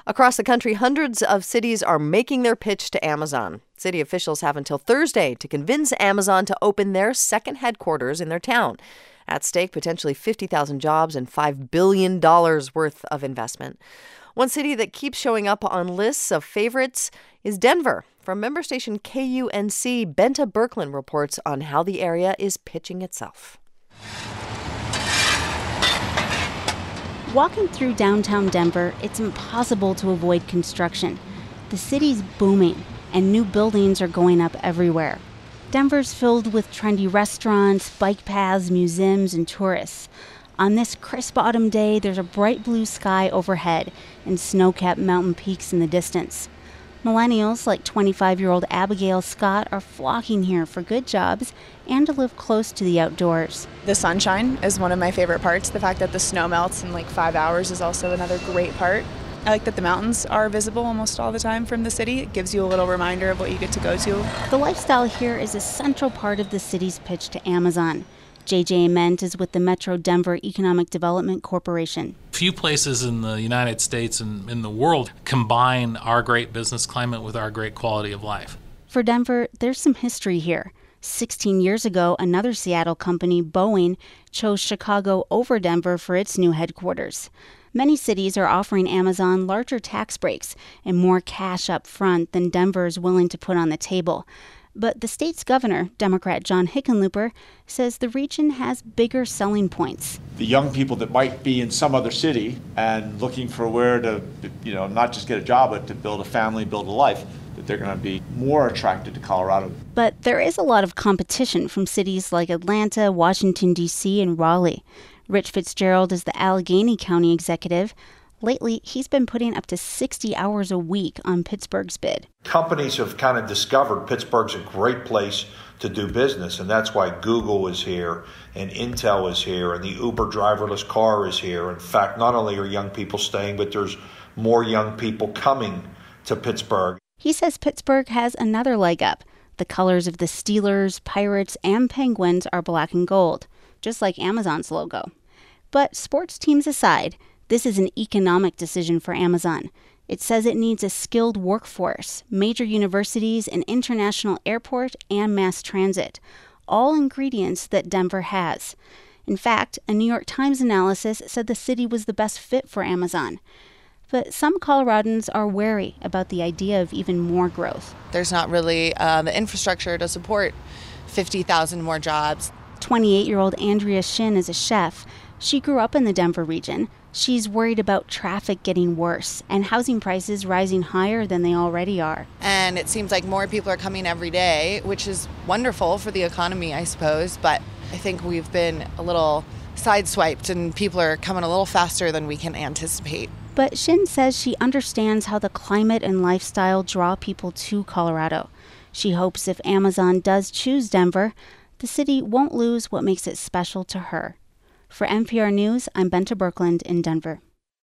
Across the country, hundreds of cities are making their pitch to Amazon. City officials have until Thursday to convince Amazon to open their second headquarters in their town. At stake, potentially 50,000 jobs and $5 billion worth of investment. One city that keeps showing up on lists of favorites is Denver. From member station KUNC, Benta Birkeland reports on how the area is pitching itself. Walking through downtown Denver, it's impossible to avoid construction. The city's booming, and new buildings are going up everywhere. Denver's filled with trendy restaurants, bike paths, museums, and tourists. On this crisp autumn day, there's a bright blue sky overhead and snow-capped mountain peaks in the distance. Millennials like 25-year-old Abigail Scott are flocking here for good jobs and to live close to the outdoors. The sunshine is one of my favorite parts. The fact that the snow melts in like 5 hours is also another great part. I like that the mountains are visible almost all the time from the city. It gives you a little reminder of what you get to go to. The lifestyle here is a central part of the city's pitch to Amazon. JJ Ament is with the Metro Denver Economic Development Corporation. Few places in the United States and in the world combine our great business climate with our great quality of life. For Denver, there's some history here. 16 years ago, another Seattle company, Boeing, chose Chicago over Denver for its new headquarters. Many cities are offering Amazon larger tax breaks and more cash up front than Denver is willing to put on the table. But the state's governor, Democrat John Hickenlooper, says the region has bigger selling points. The young people that might be in some other city and looking for where to, not just get a job, but to build a family, build a life, that they're going to be more attracted to Colorado. But there is a lot of competition from cities like Atlanta, Washington, D.C., and Raleigh. Rich Fitzgerald is the Allegheny County executive. Lately, he's been putting up to 60 hours a week on Pittsburgh's bid. Companies have kind of discovered Pittsburgh's a great place to do business, and that's why Google is here, and Intel is here, and the Uber driverless car is here. In fact, not only are young people staying, but there's more young people coming to Pittsburgh. He says Pittsburgh has another leg up. The colors of the Steelers, Pirates, and Penguins are black and gold, just like Amazon's logo. But sports teams aside, this is an economic decision for Amazon. It says it needs a skilled workforce, major universities, an international airport, and mass transit, all ingredients that Denver has. In fact, a New York Times analysis said the city was the best fit for Amazon. But some Coloradans are wary about the idea of even more growth. There's not really the infrastructure to support 50,000 more jobs. 28-year-old Andrea Shin is a chef. She grew up in the Denver region. She's worried about traffic getting worse and housing prices rising higher than they already are. And it seems like more people are coming every day, which is wonderful for the economy, I suppose. But I think we've been a little sideswiped and people are coming a little faster than we can anticipate. But Shin says she understands how the climate and lifestyle draw people to Colorado. She hopes if Amazon does choose Denver, the city won't lose what makes it special to her. For NPR News, I'm Benta Birkeland in Denver.